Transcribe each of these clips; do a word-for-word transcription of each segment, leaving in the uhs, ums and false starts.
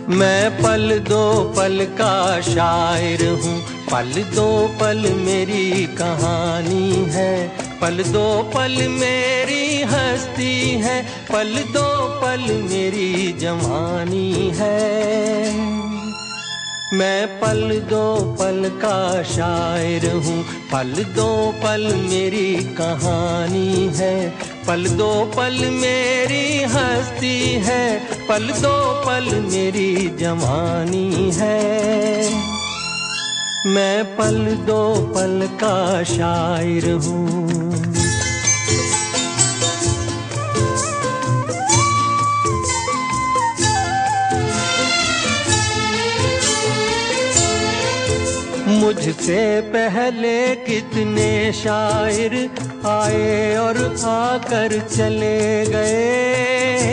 मैं पल दो पल का शायर हूँ, पल दो पल मेरी कहानी है, पल दो पल मेरी हस्ती है, पल दो पल मेरी जवानी है। मैं पल दो पल का शायर हूँ, पल दो पल मेरी कहानी है, पल दो पल मेरी हस्ती है, पल दो पल मेरी जवानी है। मैं पल दो पल का शायर हूँ। मुझसे पहले कितने शायर आए और आकर चले गए,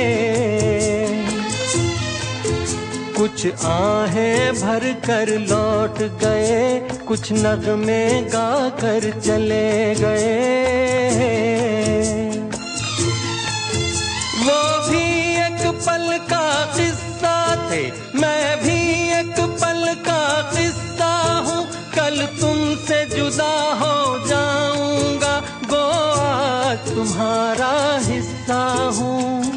कुछ आहें भर कर लौट गए, कुछ नगमे गा कर चले गए। वो भी एक पल का किस्सा थे, मैं भी एक पल का किस्सा हूँ, कल तुमसे जुदा हो जाऊंगा, गो आज तुम्हारा हिस्सा हूँ।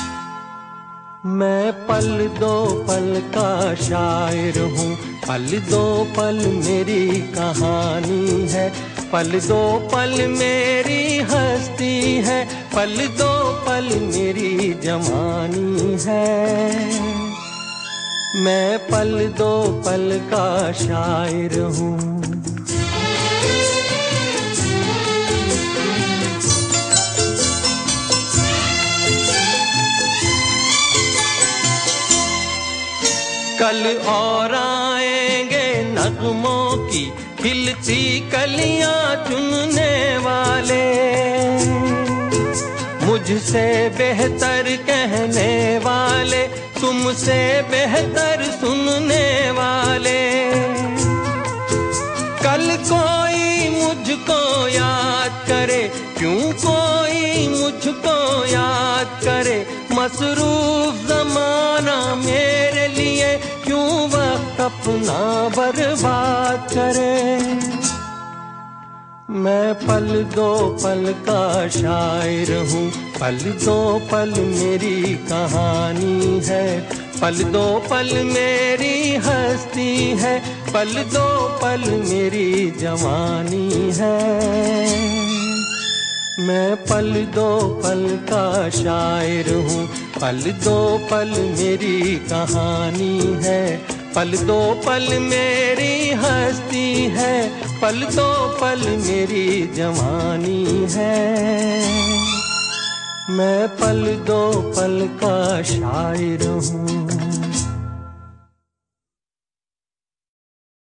मैं पल दो पल का शायर हूँ, पल दो पल मेरी कहानी है, पल दो पल मेरी हस्ती है, पल दो पल मेरी जवानी है। मैं पल दो पल का शायर हूँ। कल और आएंगे नगमों की खिलती कलियां चुनने वाले, मुझसे बेहतर कहने वाले, तुमसे बेहतर सुनने वाले। कल कोई मुझको याद करे, क्यों कोई मुझको याद करे, मसरूफ जमाना मेरे लिए क्यों वक्त अपना बर्बाद करे। मैं पल दो पल का शायर हूँ, पल दो पल मेरी कहानी है, पल दो पल मेरी हस्ती है, पल दो पल मेरी जवानी है। मैं पल दो पल का शायर हूँ, पल दो पल मेरी कहानी है, पल दो पल मेरी हस्ती है, पल दो पल मेरी जवानी है। मैं पल दो पल का शायर हूँ।